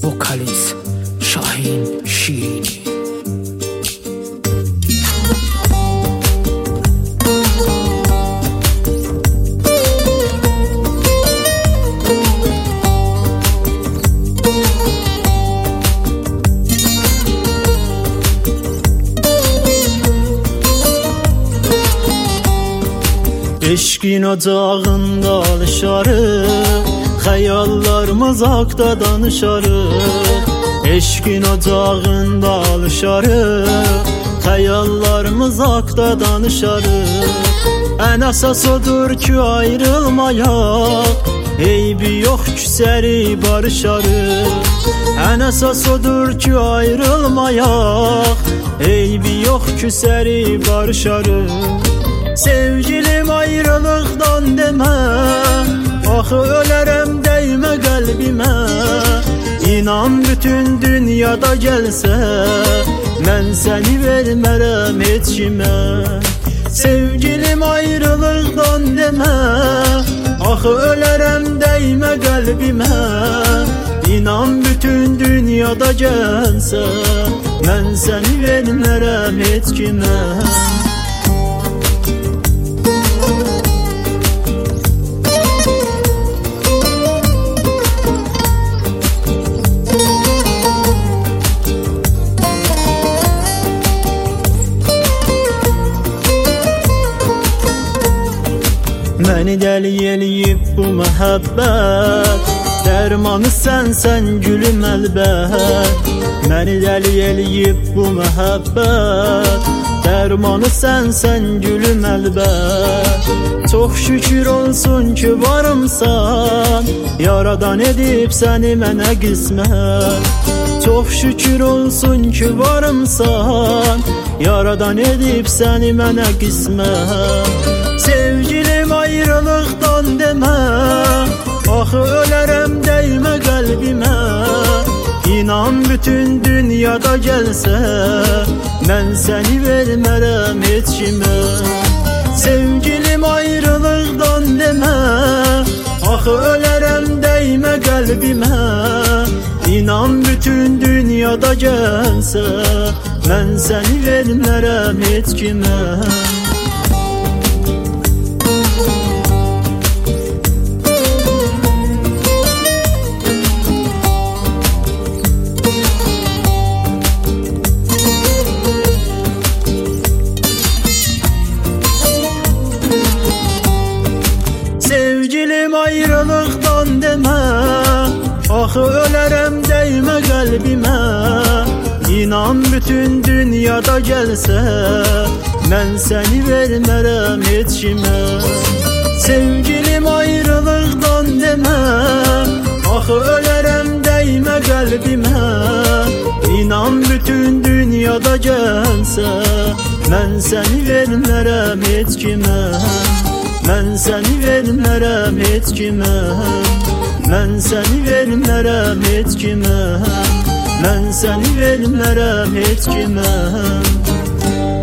vokalist Şahin Şirini. Eşkin ocağında alışarıq, xəyallarımız haqda danışarıq. Eşkin ocağında alışarıq, xəyallarımız haqda danışarıq. Ən əsas odur ki ayrılmayaq, eybi yox küsəri barışarıq. Ən əsas odur ki ayrılmayaq, eybi yox küsəri barışarıq. Sevgilim ayrılıqdan demə, axı ölərəm dəymə qəlbimə. İnan bütün dünyada gəlsə, mən səni vermərəm heç kimə. Sevgilim ayrılıqdan demə, axı ölərəm dəymə qəlbimə. İnan bütün dünyada gəlsə, mən səni vermərəm heç kimə. Məni dəli eləyib bu məhəbbət, dərmanı sənsən gülüm əlbət. Məni dəli eləyib bu məhəbbət, dərmanı sənsən gülüm əlbət. Çox şükür olsun ki varımsan, yaradan edib səni mənə qismət. Çox şükür olsun ki varımsan, yaradan edib səni mənə qismət. Sevgilim ayrılıqdan demə, axı ölərəm dəymə qəlbimə. İnan bütün dünyada gəlsə, mən səni vermərəm heç kimə. Sevgilim ayrılıqdan demə, axı ölərəm dəymə qəlbimə. İnan bütün dünyada gəlsə, mən səni vermərəm heç kimə. Sevgilim ayrılıqdan demə, axı ölərəm dəymə qəlbimə. İnan bütün dünyada gəlsə, mən səni vermərəm heç kimə. Sevgilim ayrılıqdan demə, axı ölərəm dəymə qəlbimə. İnan bütün dünyada gəlsə, mən səni vermərəm heç kimə. Mən səni vermərəm heç kimə. Mən səni vermərəm heç kimə. Mən səni vermərəm heç kimə.